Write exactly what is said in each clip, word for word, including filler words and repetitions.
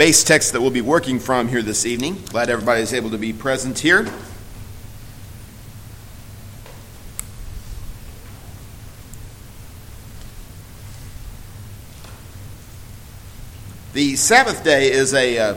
base text that we'll be working from here this evening. Glad everybody is able to be present here. The Sabbath day is a uh,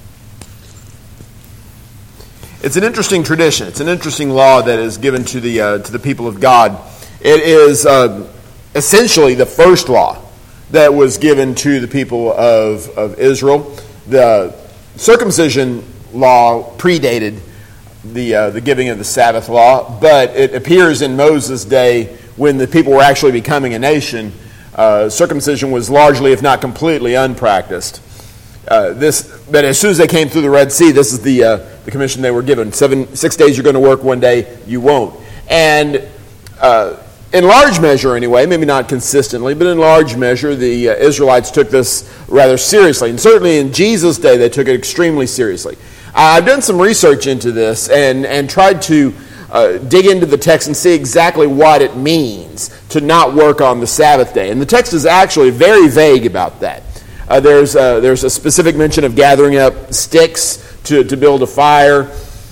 it's an interesting tradition. It's an interesting law that is given to the uh, to the people of God. It is uh, essentially the first law that was given to the people of, of Israel. The circumcision law predated the uh, the giving of the Sabbath law, but it appears in Moses' day when the people were actually becoming a nation. Uh, circumcision was largely, if not completely, unpracticed. Uh, this, but as soon as they came through the Red Sea, this is the uh, the commission they were given: seven, six days you're going to work, one day you won't. And uh, in large measure, anyway, maybe not consistently, but in large measure, the uh, Israelites took this rather seriously, and certainly in Jesus' day, they took it extremely seriously. Uh, I've done some research into this and and tried to. Uh, dig into the text and see exactly what it means to not work on the Sabbath day. And the text is actually very vague about that. Uh, there's, uh, there's a specific mention of gathering up sticks to, to build a fire.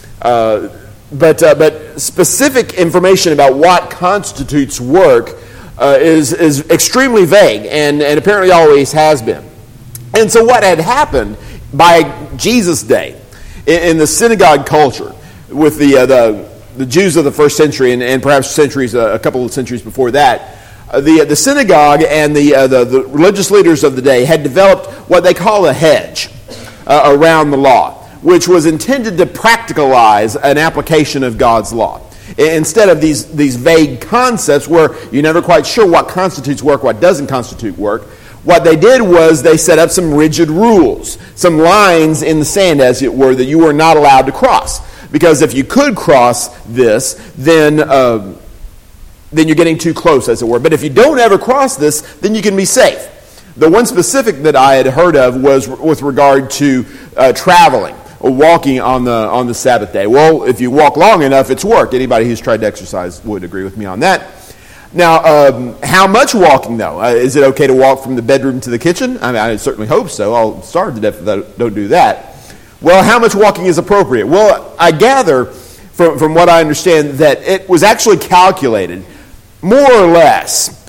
Uh, but, uh, but specific information about what constitutes work uh, is, is extremely vague and, and apparently always has been. And so what had happened by Jesus' day in, in the synagogue culture with the uh, the the Jews of the first century, and, and perhaps centuries, uh, a couple of centuries before that, uh, the the synagogue and the, uh, the the religious leaders of the day had developed what they call a hedge uh, around the law, which was intended to practicalize an application of God's law. Instead of these, these vague concepts where you're never quite sure what constitutes work, what doesn't constitute work, what they did was they set up some rigid rules, some lines in the sand, as it were, that you were not allowed to cross. Because if you could cross this, then uh, then you're getting too close, as it were. But if you don't ever cross this, then you can be safe. The one specific that I had heard of was with regard to uh, traveling or walking on the on the Sabbath day. Well, if you walk long enough, it's work. Anybody who's tried to exercise would agree with me on that. Now, um, how much walking, though? Uh, is it okay to walk from the bedroom to the kitchen? I mean, I certainly hope so. I'll starve to death if I don't do that. Well, how much walking is appropriate? Well, I gather from, from what I understand that it was actually calculated more or less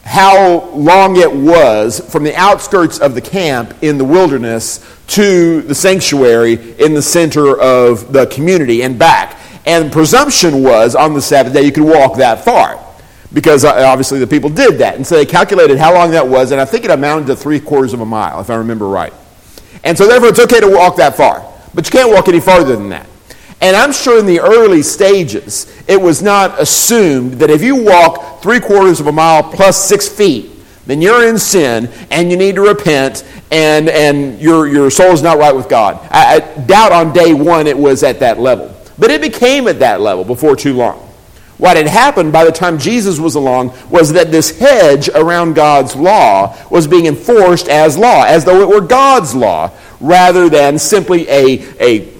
how long it was from the outskirts of the camp in the wilderness to the sanctuary in the center of the community and back. And the presumption was on the Sabbath day you could walk that far because obviously the people did that. And so they calculated how long that was, and I think it amounted to three quarters of a mile, if I remember right. And so therefore it's okay to walk that far. But you can't walk any farther than that. And I'm sure in the early stages, it was not assumed that if you walk three quarters of a mile plus six feet, then you're in sin and you need to repent and, and your, your soul is not right with God. I, I doubt on day one it was at that level. But it became at that level before too long. What had happened by the time Jesus was along was that this hedge around God's law was being enforced as law, as though it were God's law, rather than simply a, a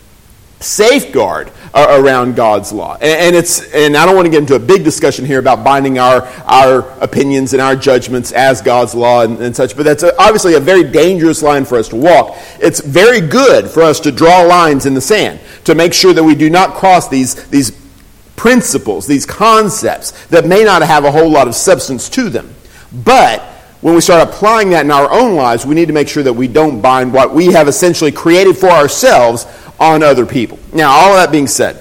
safeguard uh, around God's law. And, and it's and I don't want to get into a big discussion here about binding our, our opinions and our judgments as God's law and, and such, but that's a, obviously a very dangerous line for us to walk. It's very good for us to draw lines in the sand to make sure that we do not cross these these principles, these concepts that may not have a whole lot of substance to them. But when we start applying that in our own lives, we need to make sure that we don't bind what we have essentially created for ourselves on other people. Now, all of that being said,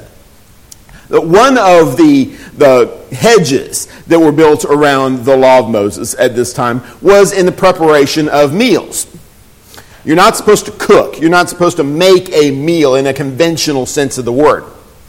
one of the, the hedges that were built around the law of Moses at this time was in the preparation of meals. You're not supposed to cook. You're not supposed to make a meal in a conventional sense of the word.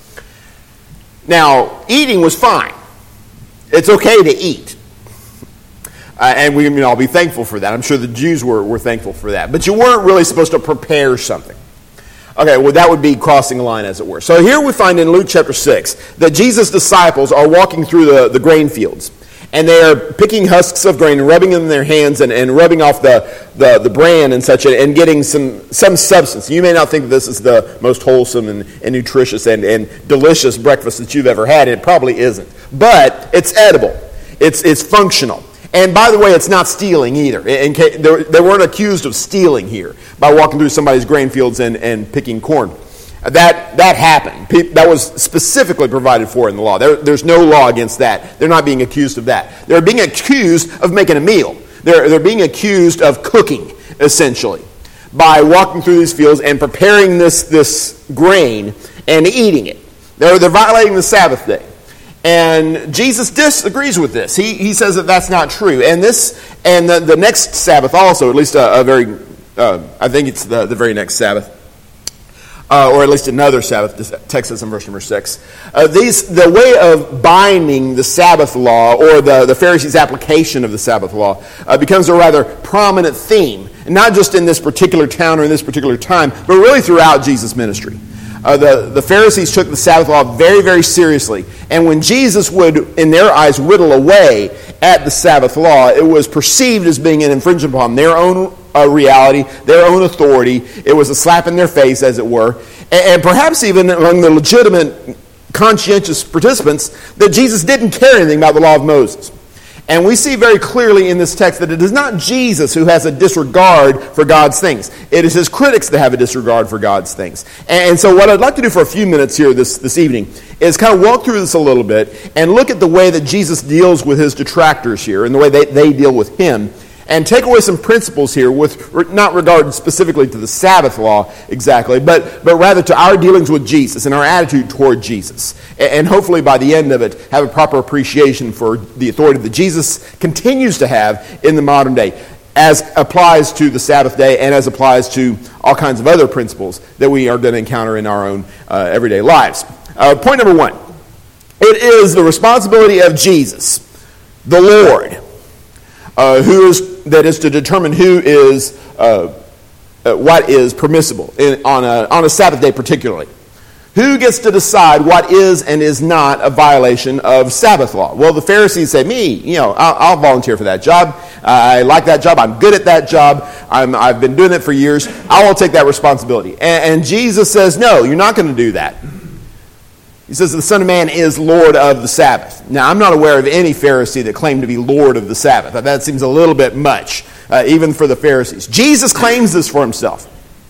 Now, eating was fine. It's okay to eat. Uh, and we can all be thankful for that. I'm sure the Jews were, were thankful for that. But you weren't really supposed to prepare something. Okay, well, that would be crossing a line, as it were. So here we find in Luke chapter six that Jesus' disciples are walking through the, the grain fields. And they are picking husks of grain and rubbing them in their hands and, and rubbing off the, the, the bran and such and getting some, some substance. You may not think this is the most wholesome and, and nutritious and, and delicious breakfast that you've ever had. It probably isn't. But it's edible. It's, it's functional. And by the way, it's not stealing either. In case, they weren't accused of stealing here by walking through somebody's grain fields and, and picking corn. That that happened. That was specifically provided for in the law. There, there's no law against that. They're not being accused of that. They're being accused of making a meal. They're, they're being accused of cooking, essentially, by walking through these fields and preparing this, this grain and eating it. They're, they're violating the Sabbath day. And Jesus disagrees with this. He, he says that that's not true. And this and the, the next Sabbath also, at least a, a very, uh, I think it's the, the very next Sabbath, Uh, or at least another Sabbath, text says in verse number six. Uh, these, the way of binding the Sabbath law, or the, the Pharisees' application of the Sabbath law, uh, becomes a rather prominent theme, and not just in this particular town or in this particular time, but really throughout Jesus' ministry. Uh, the, the Pharisees took the Sabbath law very, very seriously, and when Jesus would, in their eyes, whittle away at the Sabbath law, it was perceived as being an infringement upon their own uh, reality, their own authority. It was a slap in their face, as it were, and, and perhaps even among the legitimate, conscientious participants, that Jesus didn't care anything about the law of Moses. And we see very clearly in this text that it is not Jesus who has a disregard for God's things. It is his critics that have a disregard for God's things. And so what I'd like to do for a few minutes here this, this evening is kind of walk through this a little bit and look at the way that Jesus deals with his detractors here and the way they, they deal with him, and take away some principles here with not regard specifically to the Sabbath law exactly, but, but rather to our dealings with Jesus and our attitude toward Jesus. And hopefully by the end of it, have a proper appreciation for the authority that Jesus continues to have in the modern day, as applies to the Sabbath day and as applies to all kinds of other principles that we are going to encounter in our own uh, everyday lives. Uh, point number one, it is the responsibility of Jesus, the Lord, Uh, who is that is to determine who is uh, uh, what is permissible in, on a on a Sabbath day particularly. Who gets to decide what is and is not a violation of Sabbath law? Well, the Pharisees say, "Me, you know, I'll, I'll volunteer for that job. Uh, I like that job. I'm good at that job. I'm, I've been doing it for years. I will take that responsibility." And, and Jesus says, "No, you're not going to do that." He says the Son of Man is Lord of the Sabbath. Now, I'm not aware of any Pharisee that claimed to be Lord of the Sabbath. That seems a little bit much, uh, even for the Pharisees. Jesus claims this for himself.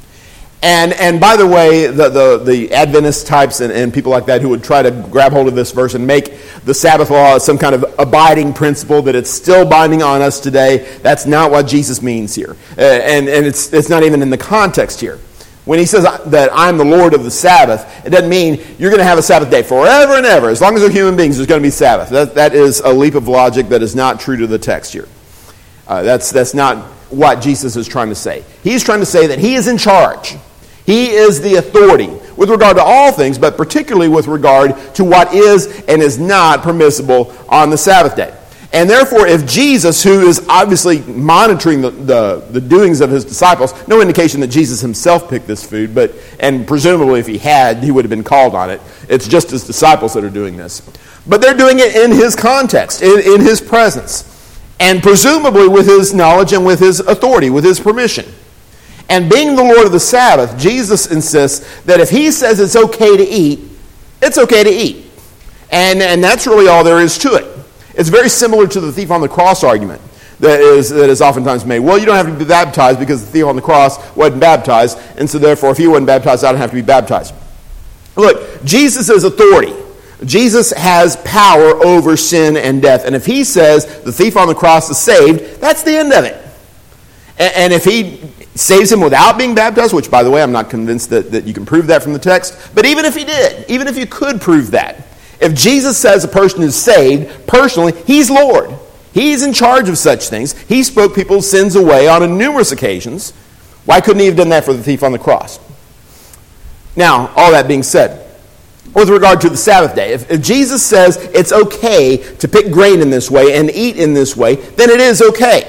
And and by the way, the, the, the Adventist types and, and people like that who would try to grab hold of this verse and make the Sabbath law some kind of abiding principle, that it's still binding on us today, that's not what Jesus means here. Uh, and and it's it's not even in the context here. When he says that I'm the Lord of the Sabbath, it doesn't mean you're going to have a Sabbath day forever and ever. As long as they're human beings, there's going to be Sabbath. That, that is a leap of logic that is not true to the text here. Uh, that's, that's not what Jesus is trying to say. He's trying to say that he is in charge. He is the authority with regard to all things, but particularly with regard to what is and is not permissible on the Sabbath day. And therefore, if Jesus, who is obviously monitoring the, the, the doings of his disciples, no indication that Jesus himself picked this food, but and presumably if he had, he would have been called on it. It's just his disciples that are doing this. But they're doing it in his context, in, in his presence, and presumably with his knowledge and with his authority, with his permission. And being the Lord of the Sabbath, Jesus insists that if he says it's okay to eat, it's okay to eat. And, and that's really all there is to it. It's very similar to the thief on the cross argument that is that is oftentimes made. Well, you don't have to be baptized because the thief on the cross wasn't baptized, and so therefore if he wasn't baptized, I don't have to be baptized. Look, Jesus is authority. Jesus has power over sin and death. And if he says the thief on the cross is saved, that's the end of it. And, and if he saves him without being baptized, which, by the way, I'm not convinced that, that you can prove that from the text, but even if he did, even if you could prove that, if Jesus says a person is saved, personally, he's Lord. He's in charge of such things. He spoke people's sins away on numerous occasions. Why couldn't he have done that for the thief on the cross? Now, all that being said, with regard to the Sabbath day, if, if Jesus says it's okay to pick grain in this way and eat in this way, then it is okay.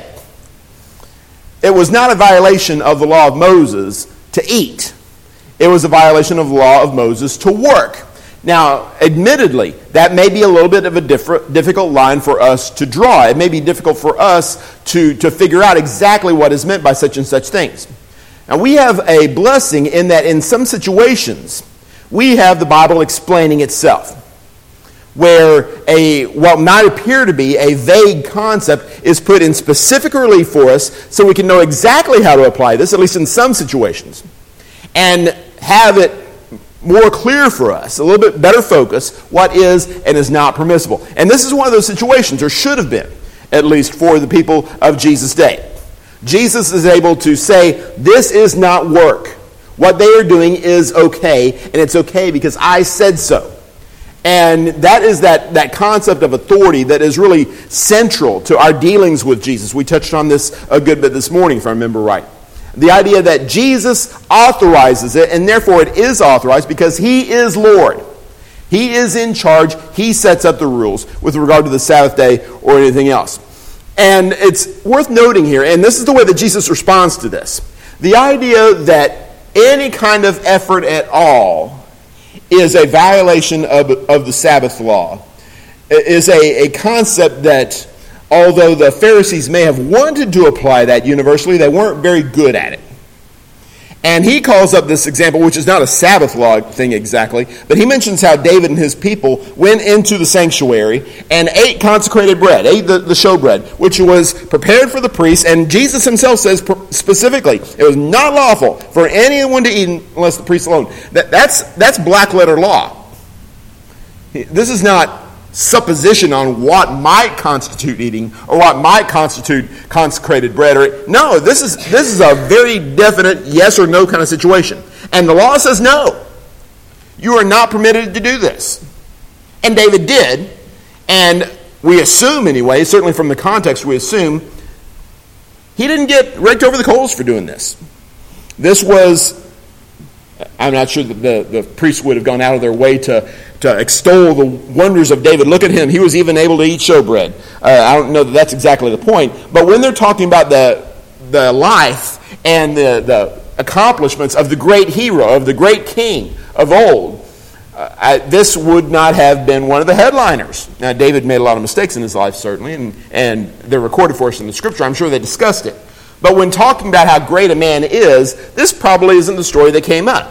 It was not a violation of the law of Moses to eat. It was a violation of the law of Moses to work. Now, admittedly, that may be a little bit of a diff- difficult line for us to draw. It may be difficult for us to, to figure out exactly what is meant by such and such things. Now, we have a blessing in that in some situations, we have the Bible explaining itself. where a what might appear to be a vague concept is put in specific relief for us so we can know exactly how to apply this, at least in some situations, and have it more clear for us, a little bit better focus, what is and is not permissible. And this is one of those situations, or should have been, at least for the people of Jesus' day. Jesus is able to say, this is not work. What they are doing is okay, and it's okay because I said so. And that is that, that concept of authority that is really central to our dealings with Jesus. We touched on this a good bit this morning, if I remember right. The idea that Jesus authorizes it, and therefore it is authorized because he is Lord. He is in charge. He sets up the rules with regard to the Sabbath day or anything else. And it's worth noting here, and this is the way that Jesus responds to this, the idea that any kind of effort at all is a violation of, of the Sabbath law, is a, a concept that, although the Pharisees may have wanted to apply that universally, they weren't very good at it. And he calls up this example, which is not a Sabbath law thing exactly, but he mentions how David and his people went into the sanctuary and ate consecrated bread, ate the, the showbread, which was prepared for the priests, and Jesus himself says specifically, it was not lawful for anyone to eat unless the priest alone. That, that's, that's black letter law. This is not supposition on what might constitute eating or what might constitute consecrated bread. Or no, this is this is a very definite yes or no kind of situation. And the law says no. You are not permitted to do this. And David did. And we assume anyway, certainly from the context we assume, he didn't get raked over the coals for doing this. This was, I'm not sure that the, the priests would have gone out of their way to to extol the wonders of David. Look at him. He was even able to eat showbread. Uh, I don't know that that's exactly the point. But when they're talking about the the life and the, the accomplishments of the great hero, of the great king of old, uh, I, this would not have been one of the headliners. Now, David made a lot of mistakes in his life, certainly, and, and they're recorded for us in the Scripture. I'm sure they discussed it. But when talking about how great a man is, this probably isn't the story that came up.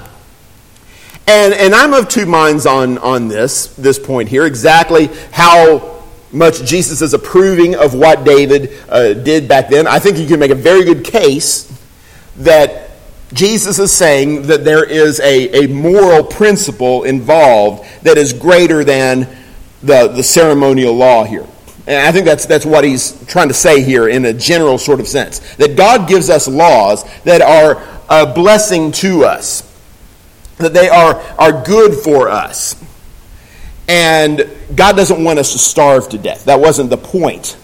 And and I'm of two minds on, on this, this point here, exactly how much Jesus is approving of what David uh, did back then. I think you can make a very good case that Jesus is saying that there is a, a moral principle involved that is greater than the, the ceremonial law here. And I think that's that's what he's trying to say here in a general sort of sense. That God gives us laws that are a blessing to us, that they are, are good for us. And God doesn't want us to starve to death. That wasn't the point.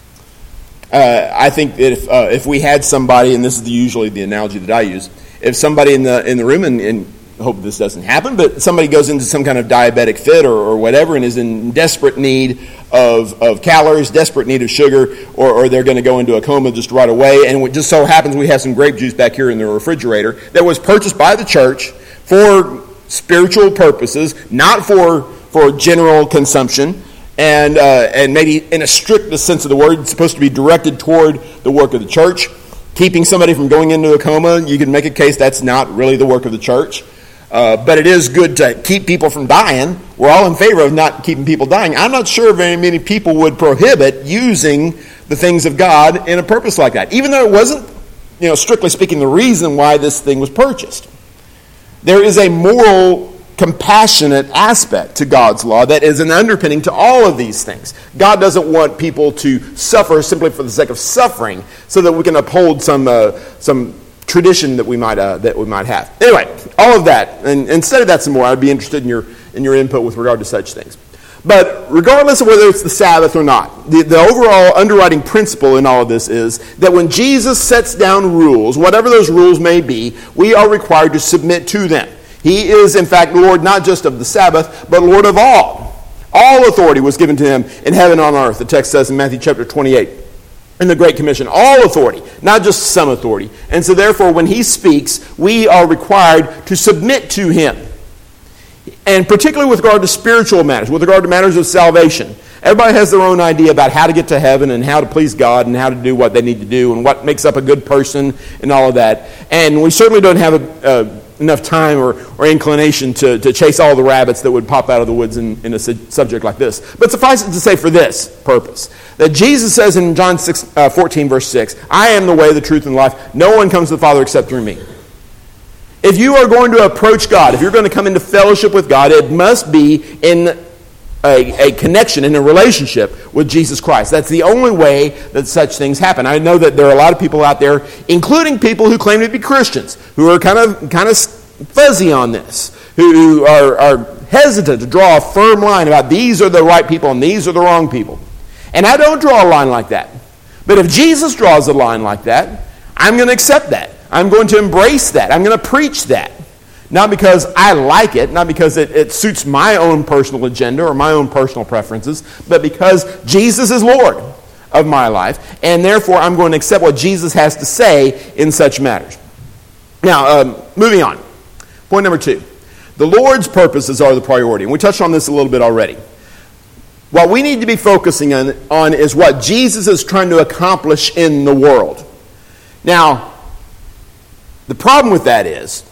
Uh, I think that if uh, if we had somebody, and this is the, usually the analogy that I use, if somebody in the in the room, and, and I hope this doesn't happen, but somebody goes into some kind of diabetic fit or, or whatever and is in desperate need of, of calories, desperate need of sugar, or, or they're going to go into a coma just right away, and it just so happens we have some grape juice back here in the refrigerator that was purchased by the church for spiritual purposes, not for for general consumption, and uh, and maybe in a strictest sense of the word, it's supposed to be directed toward the work of the church. Keeping somebody from going into a coma, you can make a case that's not really the work of the church. Uh, but it is good to keep people from dying. We're all in favor of not keeping people dying. I'm not sure very many people would prohibit using the things of God in a purpose like that, even though it wasn't, you know, strictly speaking, the reason why this thing was purchased. There is a moral, compassionate aspect to God's law that is an underpinning to all of these things. God doesn't want people to suffer simply for the sake of suffering, so that we can uphold some uh, some tradition that we might uh, that we might have. Anyway, all of that, and, and study that some more. I'd be interested in your in your input with regard to such things. But regardless of whether it's the Sabbath or not, the, the overall underwriting principle in all of this is that when Jesus sets down rules, whatever those rules may be, we are required to submit to them. He is, in fact, Lord not just of the Sabbath, but Lord of all. All authority was given to him in heaven and on earth, the text says in Matthew chapter twenty-eight. In the Great Commission, all authority, not just some authority. And so therefore, when he speaks, we are required to submit to him. And particularly with regard to spiritual matters, with regard to matters of salvation. Everybody has their own idea about how to get to heaven and how to please God and how to do what they need to do and what makes up a good person and all of that. And we certainly don't have a, a enough time or, or inclination to, to chase all the rabbits that would pop out of the woods in, in a su- subject like this. But suffice it to say for this purpose, that Jesus says in John six, uh, fourteen, verse six, I am the way, the truth, and the life. No one comes to the Father except through me. If you are going to approach God, if you're going to come into fellowship with God, it must be in a, a connection, in a relationship with Jesus Christ. That's the only way that such things happen. I know that there are a lot of people out there, including people who claim to be Christians, who are kind of kind of fuzzy on this, who are, are hesitant to draw a firm line about these are the right people and these are the wrong people. And I don't draw a line like that. But if Jesus draws a line like that, I'm going to accept that. I'm going to embrace that. I'm going to preach that. Not because I like it, not because it, it suits my own personal agenda or my own personal preferences, but because Jesus is Lord of my life, and therefore I'm going to accept what Jesus has to say in such matters. Now, um, moving on. Point number two. The Lord's purposes are the priority, and we touched on this a little bit already. What we need to be focusing on, on is what Jesus is trying to accomplish in the world. Now, the problem with that is,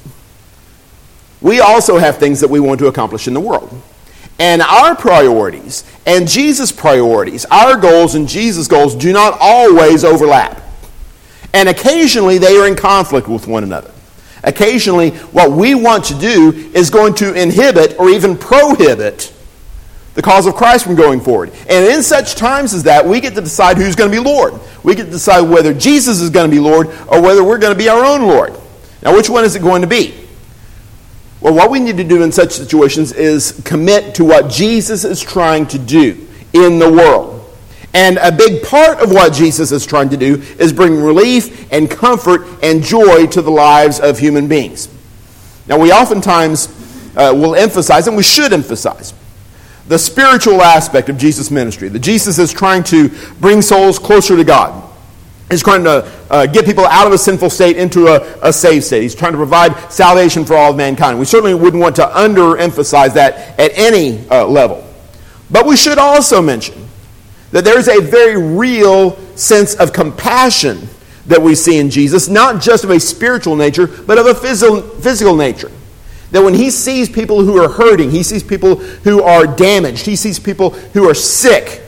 we also have things that we want to accomplish in the world. And our priorities and Jesus' priorities, our goals and Jesus' goals, do not always overlap. And occasionally they are in conflict with one another. Occasionally what we want to do is going to inhibit or even prohibit the cause of Christ from going forward. And in such times as that, we get to decide who's going to be Lord. We get to decide whether Jesus is going to be Lord or whether we're going to be our own Lord. Now, which one is it going to be? Well, what we need to do in such situations is commit to what Jesus is trying to do in the world. And a big part of what Jesus is trying to do is bring relief and comfort and joy to the lives of human beings. Now, we oftentimes uh, will emphasize, and we should emphasize, the spiritual aspect of Jesus' ministry. That Jesus is trying to bring souls closer to God. He's trying to uh, get people out of a sinful state into a, a saved state. He's trying to provide salvation for all of mankind. We certainly wouldn't want to underemphasize that at any uh, level. But we should also mention that there's a very real sense of compassion that we see in Jesus, not just of a spiritual nature, but of a physical, physical nature. That when he sees people who are hurting, he sees people who are damaged, he sees people who are sick,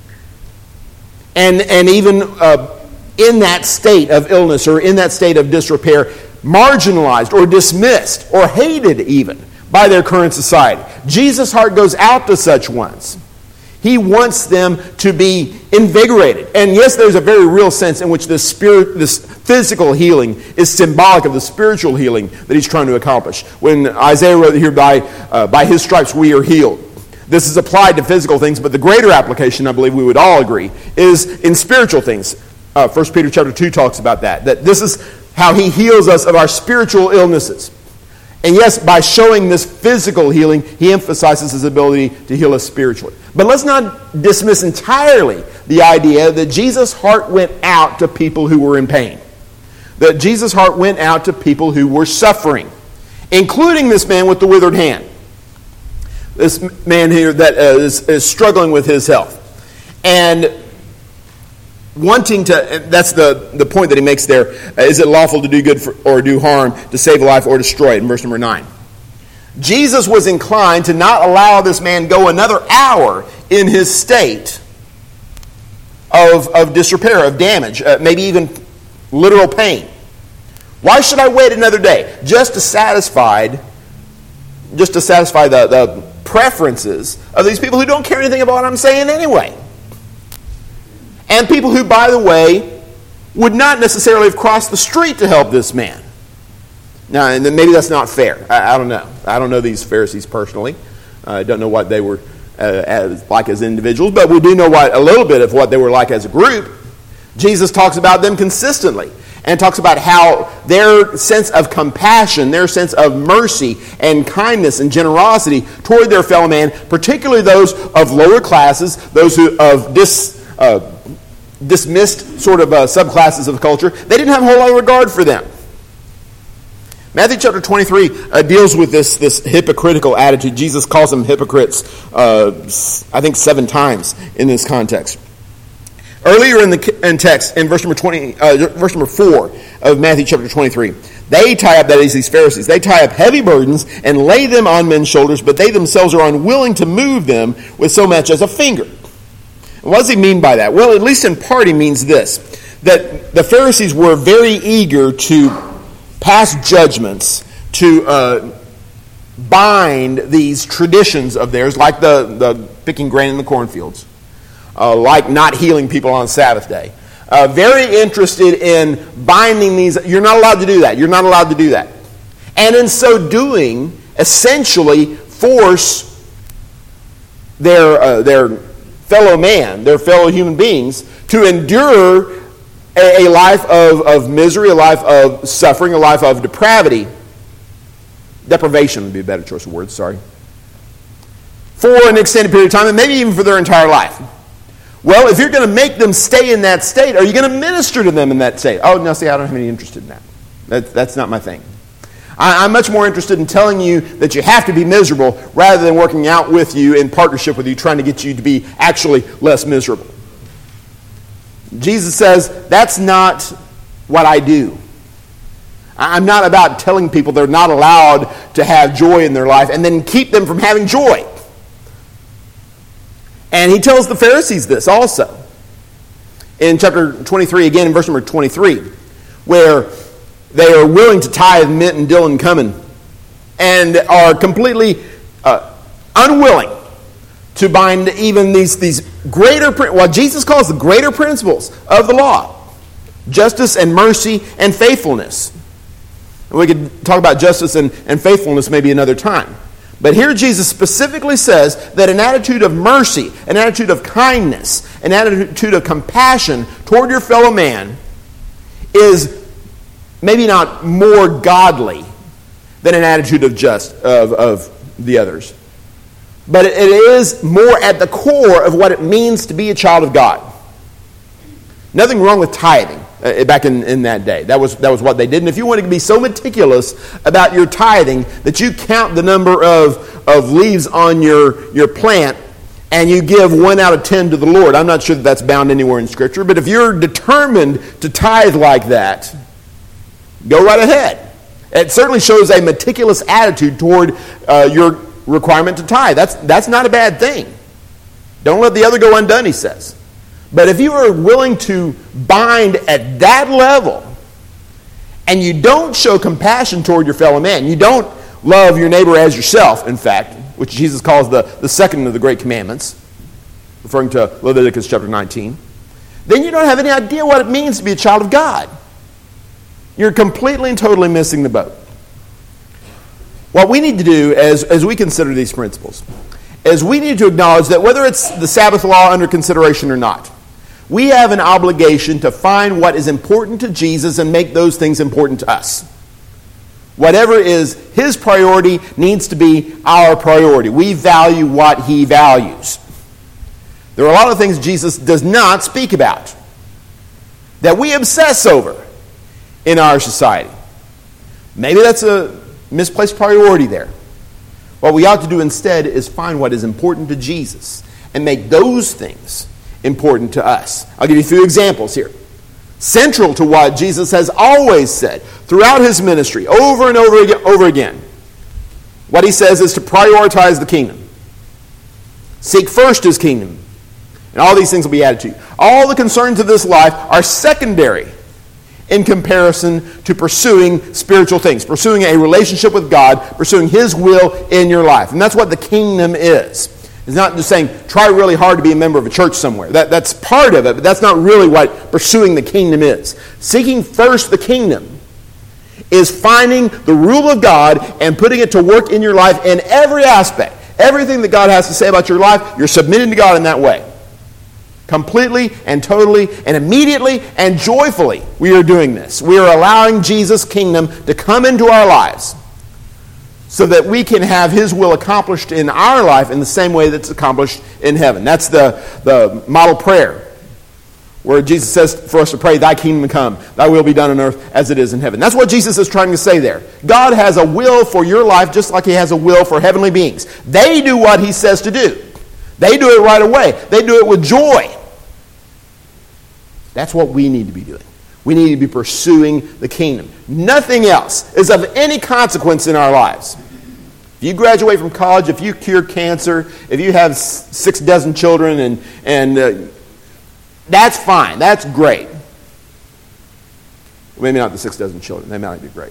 and, and even Uh, in that state of illness or in that state of disrepair, marginalized or dismissed or hated even by their current society. Jesus' heart goes out to such ones. He wants them to be invigorated. And yes, there's a very real sense in which this spirit, this physical healing is symbolic of the spiritual healing that he's trying to accomplish. When Isaiah wrote here, by, uh, by his stripes we are healed. This is applied to physical things, but the greater application, I believe we would all agree, is in spiritual things. Uh, First Peter chapter two talks about that. That this is how he heals us of our spiritual illnesses. And yes, by showing this physical healing, he emphasizes his ability to heal us spiritually. But let's not dismiss entirely the idea that Jesus' heart went out to people who were in pain. That Jesus' heart went out to people who were suffering, including this man with the withered hand. This man here that uh, is, is struggling with his health. And wanting to, that's the, the point that he makes there. Uh, is it lawful to do good for, or do harm, to save a life or destroy it, in verse number nine. Jesus was inclined to not allow this man go another hour in his state of, of disrepair, of damage, uh, maybe even literal pain. Why should I wait another day? Just to satisfy, just to satisfy the, the preferences of these people who don't care anything about what I'm saying anyway. And people who, by the way, would not necessarily have crossed the street to help this man. Now, and then maybe that's not fair. I, I don't know. I don't know these Pharisees personally. I don't know what they were uh, as, like as individuals, but we do know what a little bit of what they were like as a group. Jesus talks about them consistently and talks about how their sense of compassion, their sense of mercy and kindness and generosity toward their fellow man, particularly those of lower classes, those who of dis uh, dismissed sort of uh, subclasses of the culture, they didn't have a whole lot of regard for them. Matthew chapter twenty-three uh, deals with this, this hypocritical attitude. Jesus calls them hypocrites, uh, I think seven times in this context. Earlier in the in text, in verse number twenty, uh, verse number four of Matthew chapter twenty-three, they tie up, that is, these Pharisees, they tie up heavy burdens and lay them on men's shoulders, but they themselves are unwilling to move them with so much as a finger. What does he mean by that? Well, at least in part, he means this, that the Pharisees were very eager to pass judgments, to uh, bind these traditions of theirs, like the, the picking grain in the cornfields, uh, like not healing people on Sabbath day. Uh, very interested in binding these. You're not allowed to do that. You're not allowed to do that. And in so doing, essentially force their uh, their fellow man, their fellow human beings, to endure a, a life of, of misery, a life of suffering, a life of depravity. Deprivation would be a better choice of words, sorry. For an extended period of time, and maybe even for their entire life. Well, if you're going to make them stay in that state, are you going to minister to them in that state? Oh, no, see, I don't have any interest in that. that that's not my thing. I, I'm much more interested in telling you that you have to be miserable rather than working out with you in partnership with you, trying to get you to be actually less miserable. Jesus says, that's not what I do. I'm not about telling people they're not allowed to have joy in their life and then keep them from having joy. And he tells the Pharisees this also. In chapter twenty-three, again in verse number twenty-three, where they are willing to tithe mint and dill and cumin and are completely uh, unwilling to bind even these, these greater, what Jesus calls the greater principles of the law. Justice and mercy and faithfulness. And we could talk about justice and, and faithfulness maybe another time. But here Jesus specifically says that an attitude of mercy, an attitude of kindness, an attitude of compassion toward your fellow man is maybe not more godly than an attitude of just of, of the others. But it is more at the core of what it means to be a child of God. Nothing wrong with tithing. Uh, back in, in that day. That was that was what they did. And if you want to be so meticulous about your tithing that you count the number of, of leaves on your, your plant and you give one out of ten to the Lord, I'm not sure that that's bound anywhere in Scripture, but if you're determined to tithe like that, go right ahead. It certainly shows a meticulous attitude toward uh, your requirement to tithe. That's, that's not a bad thing. Don't let the other go undone, he says. But if you are willing to bind at that level, and you don't show compassion toward your fellow man, you don't love your neighbor as yourself, in fact, which Jesus calls the, the second of the great commandments, referring to Leviticus chapter nineteen, then you don't have any idea what it means to be a child of God. You're completely and totally missing the boat. What we need to do as, as we consider these principles is we need to acknowledge that whether it's the Sabbath law under consideration or not, we have an obligation to find what is important to Jesus and make those things important to us. Whatever is his priority needs to be our priority. We value what he values. There are a lot of things Jesus does not speak about that we obsess over in our society. Maybe that's a misplaced priority there. What we ought to do instead is find what is important to Jesus and make those things important to us. I'll give you a few examples here. Central to what Jesus has always said throughout his ministry, over and over again, over again, what he says is to prioritize the kingdom. Seek first his kingdom, and all these things will be added to you. All the concerns of this life are secondary in comparison to pursuing spiritual things, pursuing a relationship with God, pursuing his will in your life. And that's what the kingdom is. It's not just saying, try really hard to be a member of a church somewhere. That, that's part of it, but that's not really what pursuing the kingdom is. Seeking first the kingdom is finding the rule of God and putting it to work in your life in every aspect. Everything that God has to say about your life, you're submitting to God in that way. Completely and totally and immediately and joyfully we are doing this. We are allowing Jesus' kingdom to come into our lives so that we can have his will accomplished in our life in the same way that's accomplished in heaven. That's the, the model prayer where Jesus says for us to pray, thy kingdom come, thy will be done on earth as it is in heaven. That's what Jesus is trying to say there. God has a will for your life just like he has a will for heavenly beings. They do what he says to do. They do it right away. They do it with joy. That's what we need to be doing. We need to be pursuing the kingdom. Nothing else is of any consequence in our lives. If you graduate from college, if you cure cancer, if you have six dozen children, and, and uh, that's fine. That's great. Maybe not the six dozen children. They might be great.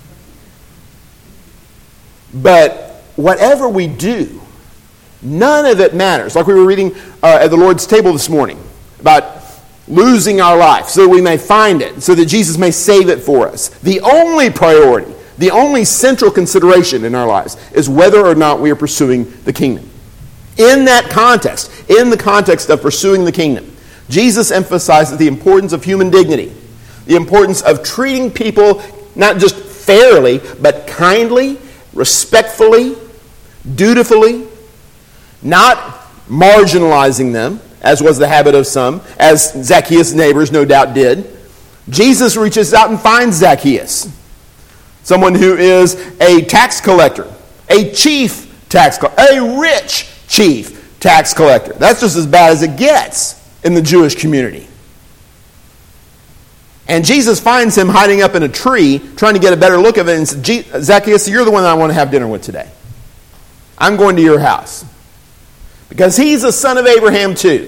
But whatever we do, none of it matters. Like we were reading uh, at the Lord's table this morning about losing our life so that we may find it, so that Jesus may save it for us. The only priority, the only central consideration in our lives is whether or not we are pursuing the kingdom. In that context, in the context of pursuing the kingdom, Jesus emphasizes the importance of human dignity, the importance of treating people not just fairly, but kindly, respectfully, dutifully, not marginalizing them, as was the habit of some, as Zacchaeus' neighbors no doubt did. Jesus reaches out and finds Zacchaeus, someone who is a tax collector, a chief tax collector, a rich chief tax collector. That's just as bad as it gets in the Jewish community. And Jesus finds him hiding up in a tree, trying to get a better look of it, and says, Zacchaeus, you're the one that I want to have dinner with today. I'm going to your house. Because he's a son of Abraham too.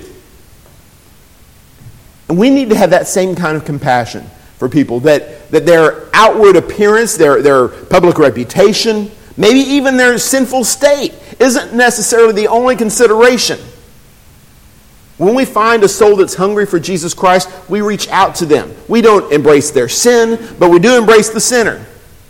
And we need to have that same kind of compassion for people, that, that their outward appearance, their, their public reputation, maybe even their sinful state isn't necessarily the only consideration. When we find a soul that's hungry for Jesus Christ, we reach out to them. We don't embrace their sin, but we do embrace the sinner.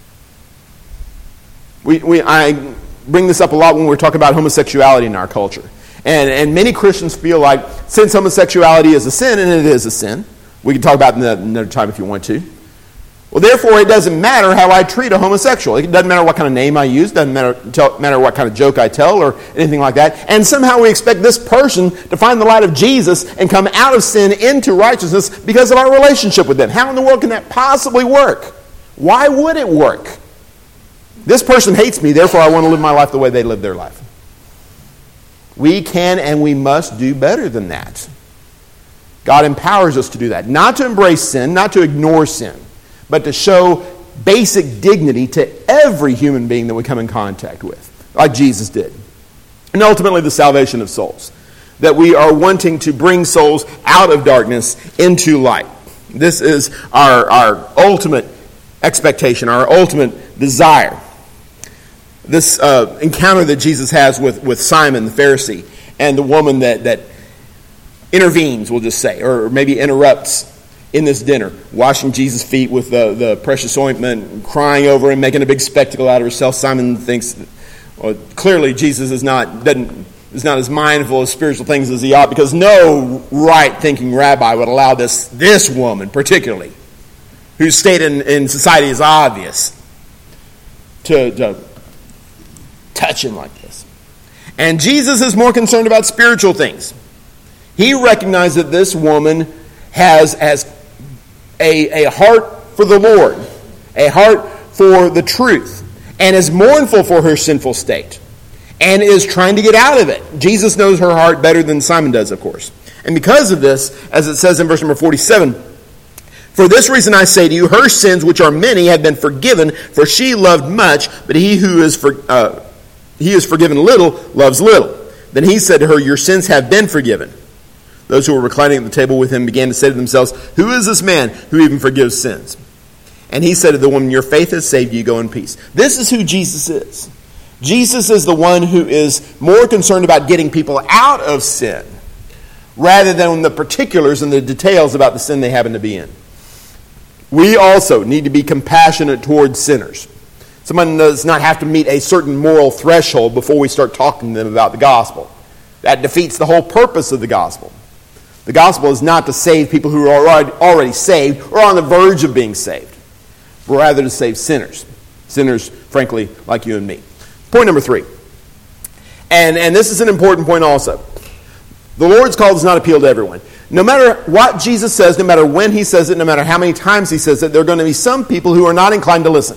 We, we, I bring this up a lot when we're talking about homosexuality in our culture. And, and many Christians feel like since homosexuality is a sin, and it is a sin, we can talk about it another time if you want to. Well, therefore, it doesn't matter how I treat a homosexual. It doesn't matter what kind of name I use. It doesn't matter, tell, matter what kind of joke I tell or anything like that. And somehow we expect this person to find the light of Jesus and come out of sin into righteousness because of our relationship with them. How in the world can that possibly work? Why would it work? This person hates me, therefore I want to live my life the way they live their life. We can and we must do better than that. God empowers us to do that. Not to embrace sin, not to ignore sin, but to show basic dignity to every human being that we come in contact with, like Jesus did. And ultimately the salvation of souls. That we are wanting to bring souls out of darkness into light. This is our, our ultimate expectation, our ultimate desire. This uh, encounter that Jesus has with, with Simon the Pharisee and the woman that, that intervenes, we'll just say, or maybe interrupts in this dinner, washing Jesus' feet with the, the precious ointment, crying over him, making a big spectacle out of herself. Simon thinks, well, clearly Jesus is not doesn't is not as mindful of spiritual things as he ought, because no right-thinking rabbi would allow this this woman, particularly, whose state in, in society is obvious, to, to touch him like this. And Jesus is more concerned about spiritual things. He recognized that this woman has, has a, a heart for the Lord, a heart for the truth, and is mournful for her sinful state, and is trying to get out of it. Jesus knows her heart better than Simon does, of course. And because of this, as it says in verse number forty-seven, for this reason I say to you, her sins, which are many, have been forgiven, for she loved much, but he who is for, uh, he is forgiven little loves little. Then he said to her, your sins have been forgiven. Those who were reclining at the table with him began to say to themselves, who is this man who even forgives sins? And he said to the woman, your faith has saved you, go in peace. This is who Jesus is. Jesus is the one who is more concerned about getting people out of sin rather than the particulars and the details about the sin they happen to be in. We also need to be compassionate towards sinners. Someone does not have to meet a certain moral threshold before we start talking to them about the gospel. That defeats the whole purpose of the gospel. The gospel is not to save people who are already, already saved or on the verge of being saved, but rather to save sinners. Sinners, frankly, like you and me. Point number three. And, and this is an important point also. The Lord's call does not appeal to everyone. No matter what Jesus says, no matter when he says it, no matter how many times he says it, there are going to be some people who are not inclined to listen.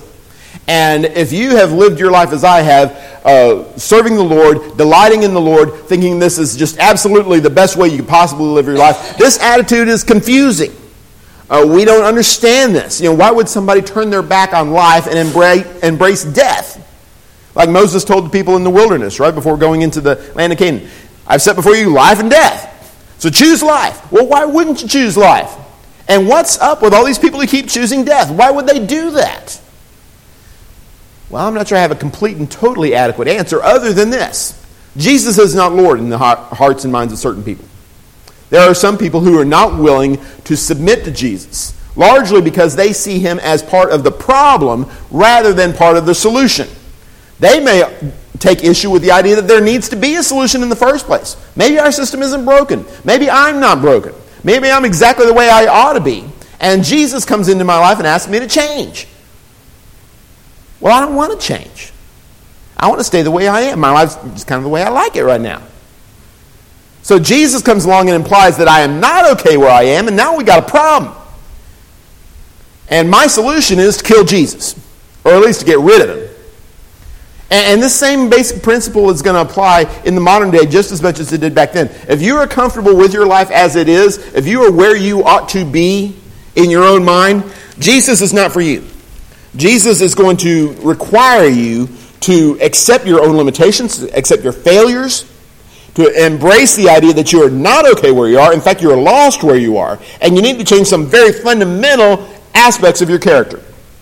And if you have lived your life as I have, uh, serving the Lord, delighting in the Lord, thinking this is just absolutely the best way you could possibly live your life, this attitude is confusing. Uh, we don't understand this. You know, why would somebody turn their back on life and embrace, embrace death? Like Moses told the people in the wilderness, right, before going into the land of Canaan. I've set before you life and death. So choose life. Well, why wouldn't you choose life? And what's up with all these people who keep choosing death? Why would they do that? Well, I'm not sure I have a complete and totally adequate answer other than this. Jesus is not Lord in the hearts and minds of certain people. There are some people who are not willing to submit to Jesus, largely because they see him as part of the problem rather than part of the solution. They may take issue with the idea that there needs to be a solution in the first place. Maybe our system isn't broken. Maybe I'm not broken. Maybe I'm exactly the way I ought to be. And Jesus comes into my life and asks me to change. Well, I don't want to change. I want to stay the way I am. My life's just kind of the way I like it right now. So Jesus comes along and implies that I am not okay where I am, and now we got a problem. And my solution is to kill Jesus, or at least to get rid of him. And this same basic principle is going to apply in the modern day just as much as it did back then. If you are comfortable with your life as it is, if you are where you ought to be in your own mind, Jesus is not for you. Jesus is going to require you to accept your own limitations, accept your failures, to embrace the idea that you are not okay where you are. In fact, you are lost where you are, and you need to change some very fundamental aspects of your character.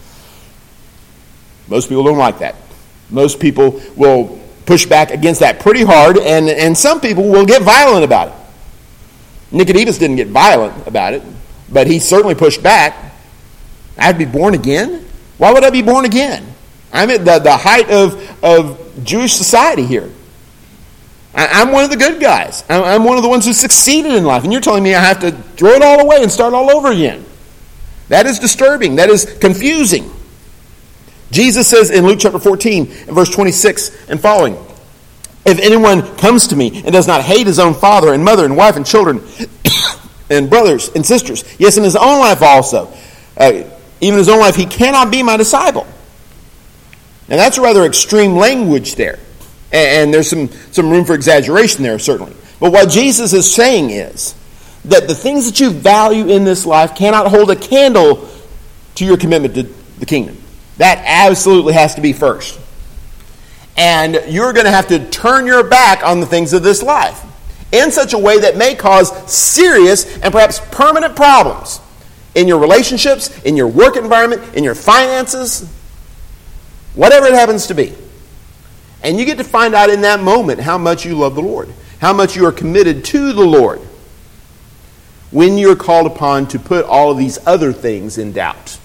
Most people don't like that. Most people will push back against that pretty hard, and, and some people will get violent about it. Nicodemus didn't get violent about it, but he certainly pushed back. I have to be born again? Why would I be born again? I'm at the, the height of, of Jewish society here. I, I'm one of the good guys. I'm, I'm one of the ones who succeeded in life, and you're telling me I have to throw it all away and start all over again. That is disturbing. That is confusing. Jesus says in Luke chapter fourteen, verse twenty-six and following, if anyone comes to me and does not hate his own father and mother and wife and children and brothers and sisters, yes, in his own life also, uh, even his own life, he cannot be my disciple. Now that's rather extreme language there. And, and there's some, some room for exaggeration there, certainly. But what Jesus is saying is that the things that you value in this life cannot hold a candle to your commitment to the kingdom. That absolutely has to be first. And you're going to have to turn your back on the things of this life in such a way that may cause serious and perhaps permanent problems in your relationships, in your work environment, in your finances, whatever it happens to be. And you get to find out in that moment how much you love the Lord, how much you are committed to the Lord when you're called upon to put all of these other things in doubt.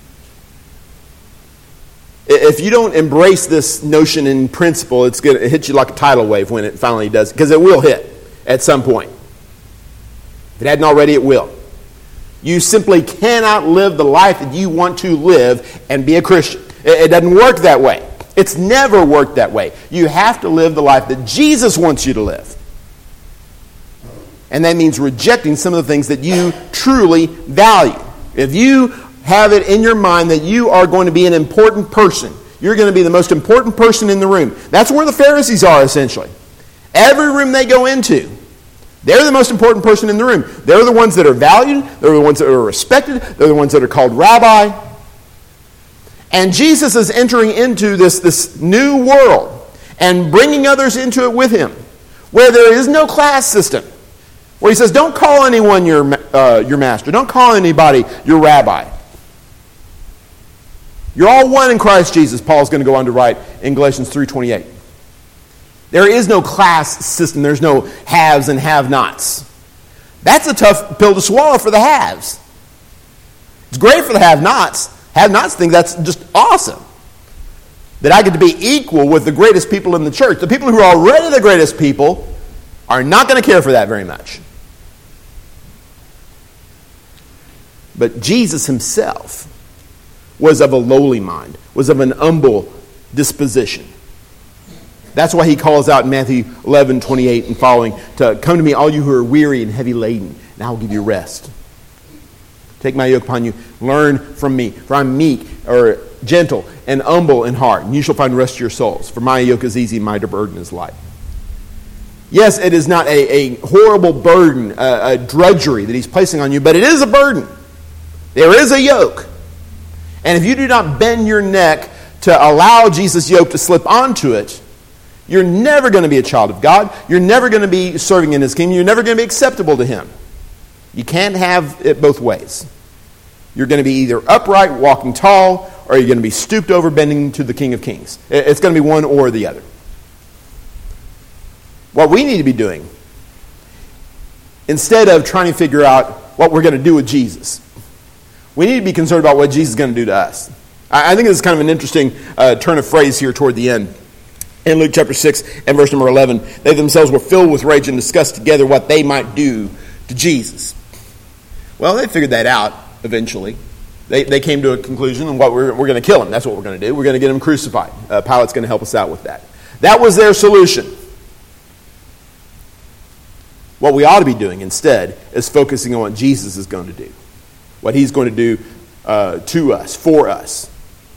If you don't embrace this notion in principle, it's going to hit you like a tidal wave when it finally does, because it will hit at some point. If it hadn't already, it will. You simply cannot live the life that you want to live and be a Christian. It doesn't work that way. It's never worked that way. You have to live the life that Jesus wants you to live. And that means rejecting some of the things that you truly value. If you have it in your mind that you are going to be an important person, you're going to be the most important person in the room. That's where the Pharisees are, essentially. Every room they go into, they're the most important person in the room. They're the ones that are valued. They're the ones that are respected. They're the ones that are called rabbi. And Jesus is entering into this, this new world and bringing others into it with him, where there is no class system, where he says, don't call anyone your, uh, your master. Don't call anybody your rabbi. You're all one in Christ Jesus, Paul's going to go on to write in Galatians three twenty-eight. There is no class system. There's no haves and have-nots. That's a tough pill to swallow for the haves. It's great for the have-nots. Have-nots think that's just awesome. That I get to be equal with the greatest people in the church. The people who are already the greatest people are not going to care for that very much. But Jesus himself was of a lowly mind, was of an humble disposition. That's why he calls out in Matthew eleven twenty-eight and following to come to me, all you who are weary and heavy laden, and I will give you rest. Take my yoke upon you, learn from me, for I'm meek or gentle and humble in heart, and you shall find rest to your souls. For my yoke is easy, my burden is light. Yes, it is not a, a horrible burden, a, a drudgery that he's placing on you, but it is a burden. There is a yoke. And if you do not bend your neck to allow Jesus' yoke to slip onto it, you're never going to be a child of God. You're never going to be serving in his kingdom. You're never going to be acceptable to him. You can't have it both ways. You're going to be either upright, walking tall, or you're going to be stooped over, bending to the King of Kings. It's going to be one or the other. What we need to be doing, instead of trying to figure out what we're going to do with Jesus, we need to be concerned about what Jesus is going to do to us. I think this is kind of an interesting uh, turn of phrase here toward the end. In Luke chapter six and verse number eleven, they themselves were filled with rage and discussed together what they might do to Jesus. Well, they figured that out eventually. They they came to a conclusion, and what we're we're going to kill him. That's what we're going to do. We're going to get him crucified. Uh, Pilate's going to help us out with that. That was their solution. What we ought to be doing instead is focusing on what Jesus is going to do, what he's going to do uh, to us, for us,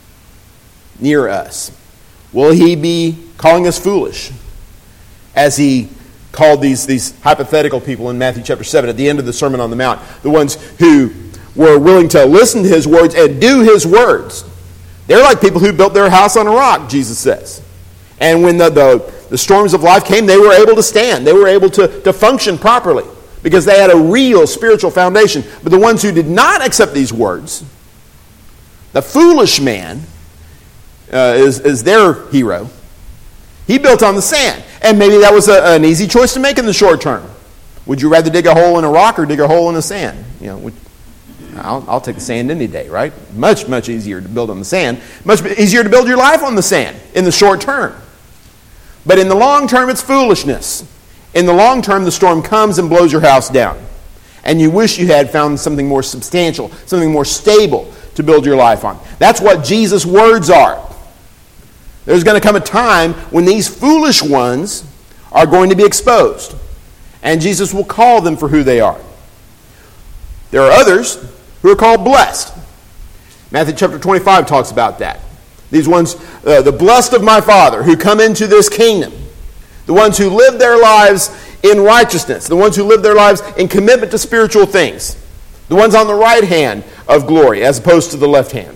near us. Will he be calling us foolish, as he called these, these hypothetical people in Matthew chapter seven at the end of the Sermon on the Mount, the ones who were willing to listen to his words and do his words? They're like people who built their house on a rock, Jesus says. And when the, the, the storms of life came, they were able to stand. They were able to, to function properly because they had a real spiritual foundation. But the ones who did not accept these words, the foolish man, Uh, is, is their hero. He built on the sand. And maybe that was a, an easy choice to make in the short term. Would you rather dig a hole in a rock or dig a hole in the sand? You know, would, I'll, I'll take the sand any day, right? Much, much easier to build on the sand. Much easier to build your life on the sand in the short term. But in the long term, it's foolishness. In the long term, the storm comes and blows your house down. And you wish you had found something more substantial, something more stable to build your life on. That's what Jesus' words are. There's going to come a time when these foolish ones are going to be exposed. And Jesus will call them for who they are. There are others who are called blessed. Matthew chapter twenty-five talks about that. These ones, uh, the blessed of my Father, who come into this kingdom. The ones who live their lives in righteousness. The ones who live their lives in commitment to spiritual things. The ones on the right hand of glory as opposed to the left hand.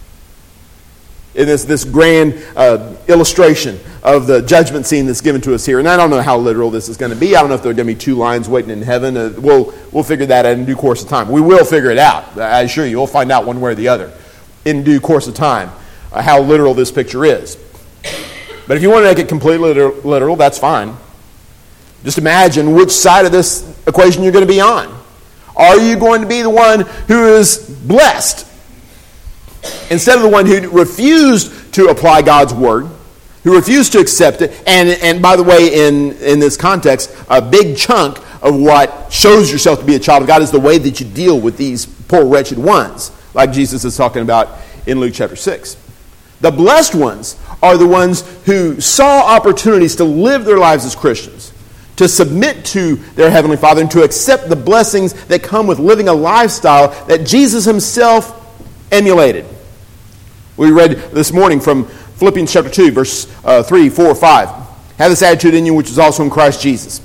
In this, this grand uh, illustration of the judgment scene that's given to us here. And I don't know how literal this is going to be. I don't know if there are going to be two lions waiting in heaven. Uh, we'll, we'll figure that out in due course of time. We will figure it out. I assure you, we'll find out one way or the other in due course of time uh, how literal this picture is. But if you want to make it completely literal, that's fine. Just imagine which side of this equation you're going to be on. Are you going to be the one who is blessed, instead of the one who refused to apply God's word, who refused to accept it? And, and by the way, in, in this context, a big chunk of what shows yourself to be a child of God is the way that you deal with these poor, wretched ones, like Jesus is talking about in Luke chapter six. The blessed ones are the ones who saw opportunities to live their lives as Christians, to submit to their Heavenly Father, and to accept the blessings that come with living a lifestyle that Jesus himself emulated. We read this morning from Philippians chapter two, verse uh, three, four, five. Have this attitude in you which is also in Christ Jesus.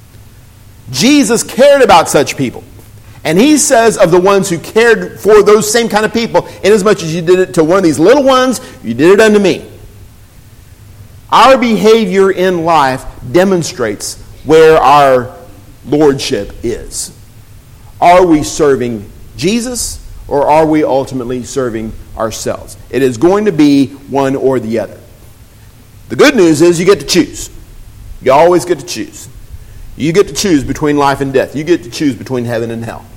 Jesus cared about such people. And he says of the ones who cared for those same kind of people, inasmuch as you did it to one of these little ones, you did it unto me. Our behavior in life demonstrates where our lordship is. Are we serving Jesus, or are we ultimately serving ourselves? It is going to be one or the other. The good news is you get to choose. You always get to choose. You get to choose between life and death. You get to choose between heaven and hell.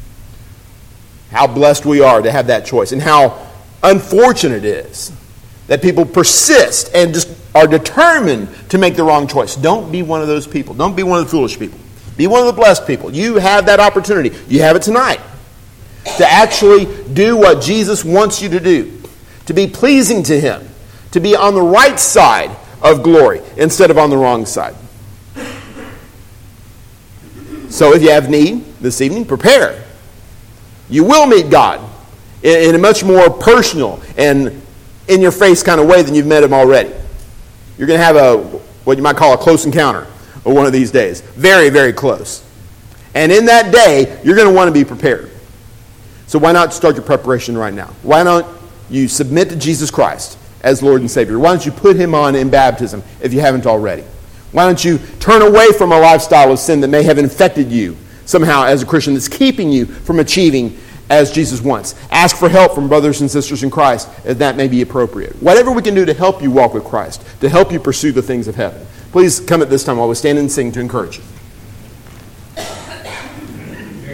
How blessed we are to have that choice, and how unfortunate it is that people persist and just are determined to make the wrong choice. Don't be one of those people. Don't be one of the foolish people. Be one of the blessed people. You have that opportunity. You have it tonight to actually do what Jesus wants you to do, to be pleasing to him, to be on the right side of glory instead of on the wrong side. So if you have need this evening, prepare. You will meet God in a much more personal and in-your-face kind of way, then you've met him already. You're going to have a what you might call a close encounter or one of these days. Very, very close. And in that day, you're going to want to be prepared. So why not start your preparation right now? Why don't you submit to Jesus Christ as Lord and Savior? Why don't you put him on in baptism if you haven't already? Why don't you turn away from a lifestyle of sin that may have infected you somehow as a Christian, that's keeping you from achieving as Jesus wants? Ask for help from brothers and sisters in Christ if that may be appropriate. Whatever we can do to help you walk with Christ, to help you pursue the things of heaven. Please come at this time while we stand and sing to encourage you.